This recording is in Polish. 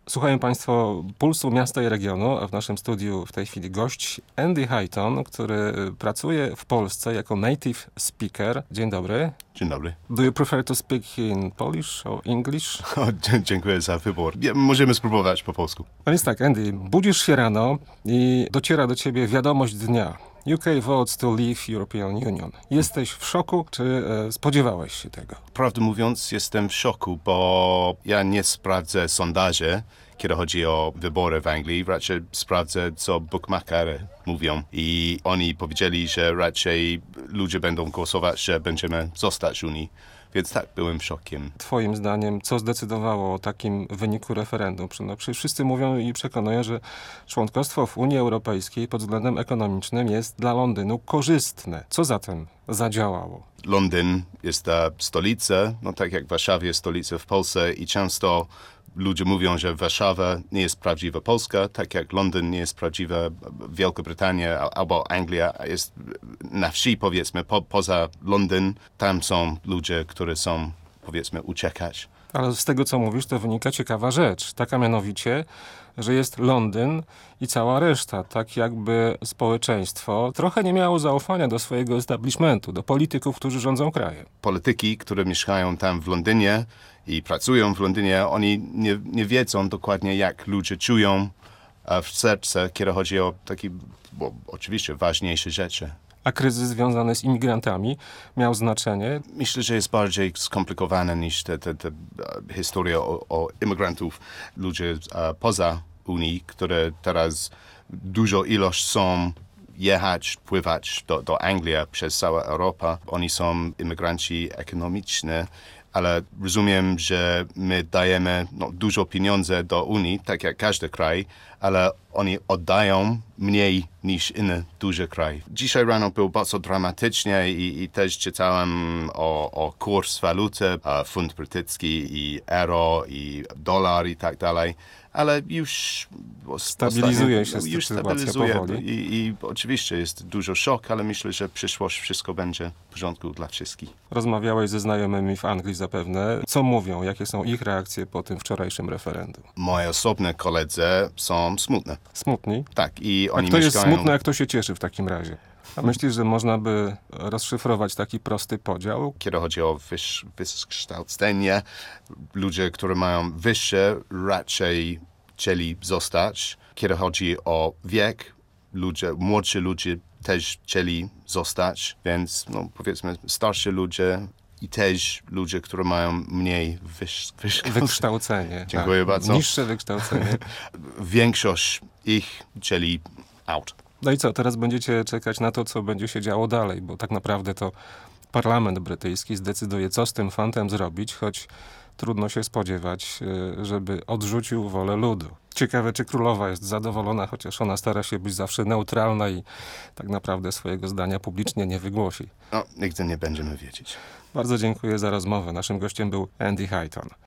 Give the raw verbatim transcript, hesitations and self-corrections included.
Słuchają Państwo Pulsu Miasta i Regionu, a w naszym studiu w tej chwili gość Andy Highton, który pracuje w Polsce jako native speaker. Dzień dobry. Dzień dobry. Do you prefer to speak in Polish or English? O, dzie- dziękuję za wybór. Ja, możemy spróbować po polsku. A więc tak, Andy, budzisz się rano i dociera do ciebie wiadomość dnia. U K votes to leave European Union. Jesteś w szoku, czy e, spodziewałeś się tego? Prawdę mówiąc, jestem w szoku, bo ja nie sprawdzę sondaży, kiedy chodzi o wybory w Anglii. Raczej sprawdzę, co bookmakery mówią. I oni powiedzieli, że raczej ludzie będą głosować, że będziemy zostać w Unii. Więc tak, byłem szokiem. Twoim zdaniem, co zdecydowało o takim wyniku referendum? No, przecież wszyscy mówią i przekonują, że członkostwo w Unii Europejskiej pod względem ekonomicznym jest dla Londynu korzystne. Co zatem zadziałało? Londyn jest ta stolica, no tak jak Warszawa jest stolica w Polsce i często ludzie mówią, że Warszawa nie jest prawdziwa Polska, tak jak Londyn nie jest prawdziwa Wielka Brytania albo Anglia jest na wsi, powiedzmy, po, poza Londyn. Tam są ludzie, którzy są, powiedzmy, uciekać. Ale z tego, co mówisz, to wynika ciekawa rzecz. Taka mianowicie, że jest Londyn i cała reszta. Tak jakby społeczeństwo trochę nie miało zaufania do swojego establishmentu, do polityków, którzy rządzą krajem. Polityki, które mieszkają tam w Londynie i pracują w Londynie, oni nie, nie wiedzą dokładnie, jak ludzie czują w serce, kiedy chodzi o takie, bo oczywiście, ważniejsze rzeczy. A kryzys związany z imigrantami miał znaczenie? Myślę, że jest bardziej skomplikowane niż te, te, te historia o, o imigrantów, ludzie uh, poza Unii, które teraz dużo ilość są jechać, pływać do, do Anglii przez całą Europę. Oni są imigranci ekonomiczni, ale rozumiem, że my dajemy no, dużo pieniędzy do Unii, tak jak każdy kraj, ale oni oddają mniej niż inny duży kraj. Dzisiaj rano było bardzo dramatycznie i, i też czytałem o, o kurs waluty, fund brytyjski i euro i dolar i tak dalej, ale już stabilizuje się już sytuacja stabilizuje powoli. I, i oczywiście jest dużo szok, ale myślę, że w przyszłości wszystko będzie w porządku dla wszystkich. Rozmawiałeś ze znajomymi w Anglii zapewne. Co mówią? Jakie są ich reakcje po tym wczorajszym referendum? Moje osobne koledzy są smutne. Smutni? Tak, i A oni kto jest mieszkają... smutny, a kto się cieszy w takim razie? A myślisz, że można by rozszyfrować taki prosty podział? Kiedy chodzi o wyż, wykształcenie, ludzie, którzy mają wyższe, raczej chcieli zostać. Kiedy chodzi o wiek, ludzie, młodsi ludzie też chcieli zostać, więc no, powiedzmy starsi ludzie i też ludzie, którzy mają mniej wyż, wykształcenie. Wykształcenie. Dziękuję tak. bardzo. Niższe wykształcenie. Większość ich chcieli out. No i co, teraz będziecie czekać na to, co będzie się działo dalej, bo tak naprawdę to parlament brytyjski zdecyduje, co z tym fantem zrobić, choć trudno się spodziewać, żeby odrzucił wolę ludu. Ciekawe, czy królowa jest zadowolona, chociaż ona stara się być zawsze neutralna i tak naprawdę swojego zdania publicznie nie wygłosi. No, nigdy nie będziemy wiedzieć. Bardzo dziękuję za rozmowę. Naszym gościem był Andy Highton.